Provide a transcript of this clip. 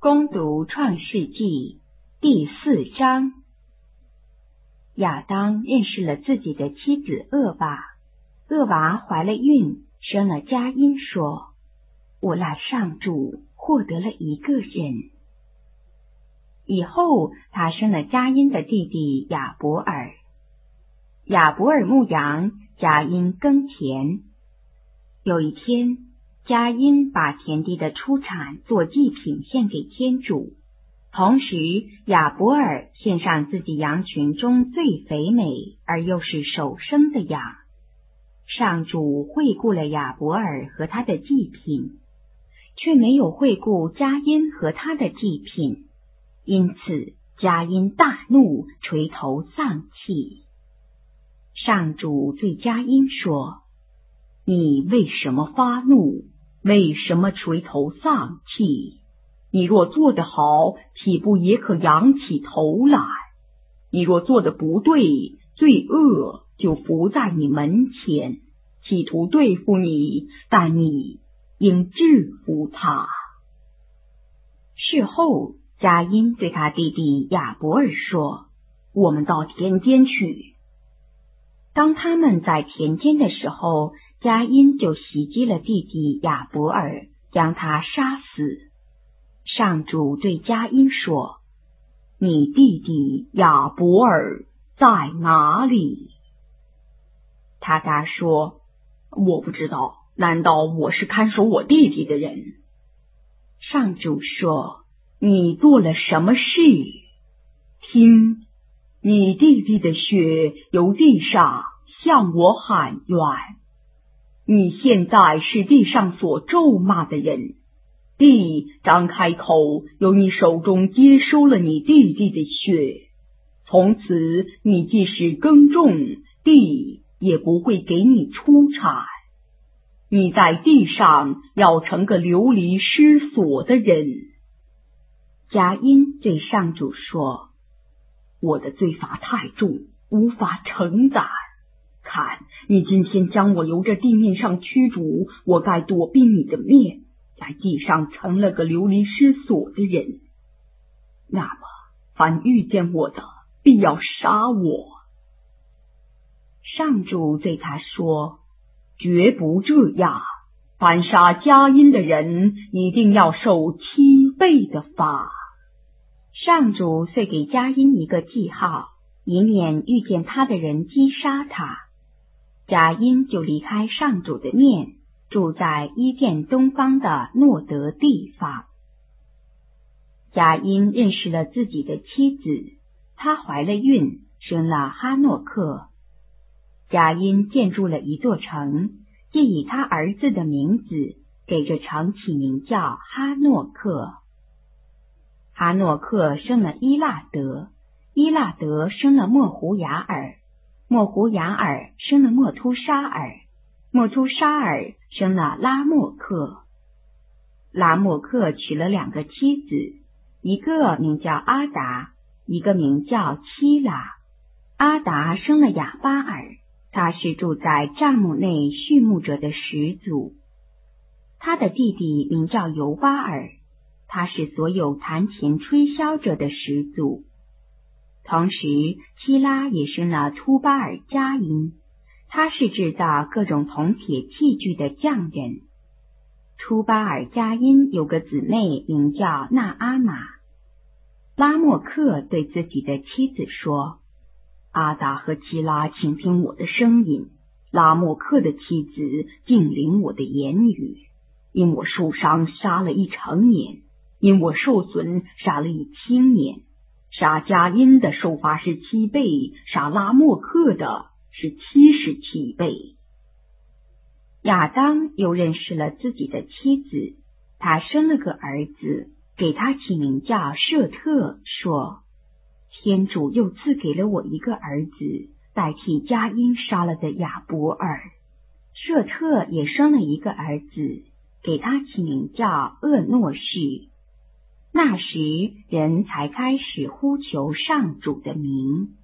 攻读创世纪第4章。亚当认识了自己的妻子厄娃，厄娃怀了孕，生了迦因，说：我赖上主获得了一个人。以后他生了迦因的弟弟亚伯尔，亚伯尔牧羊，迦因耕田。有一天，迦因把田地的出产做祭品献给天主，同时亚伯尔献上自己羊群中最肥美而又是首生的羊。上主惠顾了亚伯尔和他的祭品，却没有惠顾迦因和他的祭品，因此迦因大怒，垂头丧气。上主对迦因说：你为什么发怒？为什么垂头丧气？你若做得好，岂不也可仰起头来？你若做得不对，罪恶就伏在你门前，企图对付你，但你应制服他。事后，迦因对他弟弟亚伯尔说：我们到田间去。当他们在田间的时候，迦因就袭击了弟弟亚伯尔，将他杀死。上主对迦因说：你弟弟亚伯尔在哪里？他答说：我不知道，难道我是看守我弟弟的人？上主说：你做了什么事？听，你弟弟的血由地上向我喊冤。你现在是地上所咒骂的人，地张开口，由你手中接收了你弟弟的血。从此你即使耕种，地也不会给你出产。你在地上要成个流离失所的人。迦因对上主说：我的罪罚太重，无法承载。看，你今天将我由这地面上驱逐，我该躲避你的面，在地上成了个流离失所的人。那么，凡遇见我的，必要杀我。上主对他说：绝不这样，凡杀迦因的人，一定要受7倍的罚。上主遂给迦因一个记号，以免遇见他的人击杀他。迦因就离开上主的面，住在伊甸东方的诺德地方。迦因认识了自己的妻子，她怀了孕，生了哈诺克。迦因建筑了一座城，既以他儿子的名字，给这城起名叫哈诺克。哈诺克生了伊拉德，伊拉德生了莫胡雅尔，莫胡雅尔生了莫突沙尔，莫突沙尔生了拉莫克。拉莫克娶了2个妻子，一个名叫阿达，一个名叫希拉。阿达生了亚巴尔，他是住在帐幕内畜牧者的始祖。他的弟弟名叫尤巴尔，他是所有弹琴吹箫者的始祖。同时，希拉也生了突巴尔迦因，他是制造各种铜铁器具的匠人。突巴尔迦因有个姊妹名叫纳阿玛。拉莫克对自己的妻子说：阿达和希拉倾听我的声音，拉莫克的妻子敬领我的言语。因我受伤杀了1成年，因我受损杀了1青年。杀迦因的受罚是7倍，杀拉莫克的是77倍。亚当又认识了自己的妻子，他生了个儿子，给他起名叫舍特，说：天主又赐给了我一个儿子，代替迦因杀了的亚伯尔。舍特也生了一个儿子，给他起名叫厄诺士。那时人才开始呼求上主的名。